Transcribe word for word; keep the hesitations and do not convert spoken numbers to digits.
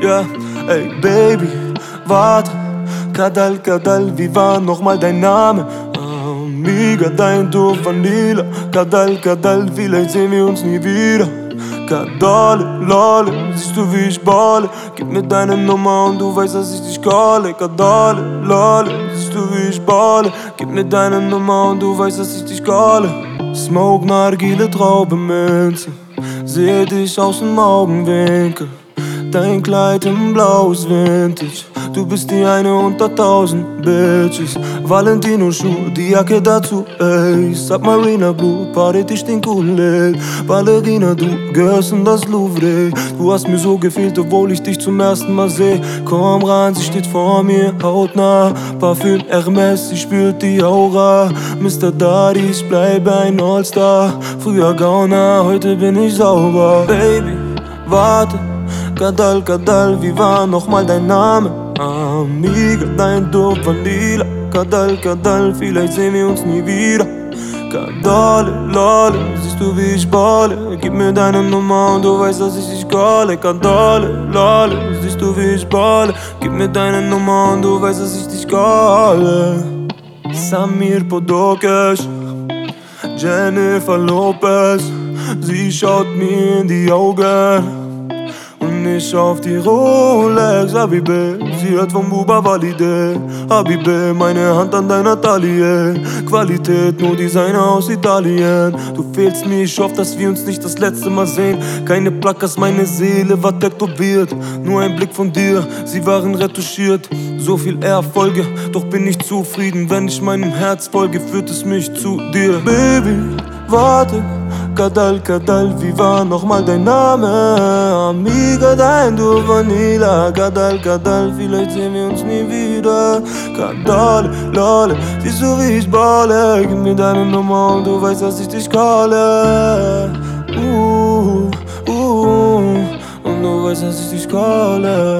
Ja, ey Baby, warte. Kadal, Kadal, wie war nochmal dein Name? Amiga, dein Duft Vanilla. Kadal, Kadal, vielleicht sehen wir uns nie wieder. Kadale, lale, siehst du wie ich balle? Gib mir deine Nummer und du weißt, dass ich dich calle. Kadale, lale, siehst du wie ich balle? Gib mir deine Nummer und du weißt, dass ich dich calle. Smoke, Nargile, Traube, Minze. Seh dich aus dem Augenwinkel. Dein Kleid im Blau ist Vintage. Du bist die eine unter tausend Bitches. Valentino-Schuh, die Jacke dazu, ey. Submarina Blue, Party, ich den Kool-Aid. Ballerina, du gehörst in das Louvre. Du hast mir so gefehlt, obwohl ich dich zum ersten Mal seh. Komm ran, sie steht vor mir, hautnah. Parfüm Hermes, sie spürt die Aura. Mister Daddy, ich bleibe ein Allstar. Früher Gauner, heute bin ich sauber. Baby, warte. Kadal, Kadal, wie war nochmal dein Name? Amiga, dein Duft Vanilla. Kadal, Kadal, vielleicht sehen wir uns nie wieder. Kadale, lale, siehst du wie ich balle? Gib mir deine Nummer und du weißt, dass ich dich calle. Kadale, lale, siehst du wie ich balle? Gib mir deine Nummer und du weißt, dass ich dich calle. Samir Podokes, Jennifer Lopez, sie schaut mir in die Augen. Und ich auf die Rolex, Habibe, sie hört vom Buba Valide. Habibe, meine Hand an deiner Taille. Qualität, nur Designer aus Italien. Du fehlst mir, ich hoffe, dass wir uns nicht das letzte Mal sehen. Keine Plackers, meine Seele war tätowiert. Nur ein Blick von dir, sie waren retuschiert. So viel Erfolge, doch bin ich zufrieden. Wenn ich meinem Herz folge, führt es mich zu dir. Baby, warte. Kadal, Kadal, wie war nochmal dein Name? Amiga, dein Duft Vanilla. Kadal, Kadal, vielleicht sehen wir uns nie wieder. Kadale, lale, siehst du wie ich balle? Gib mir deine Nummer und du weißt, dass ich dich calle. Uh, uh, und du weißt, dass ich dich calle.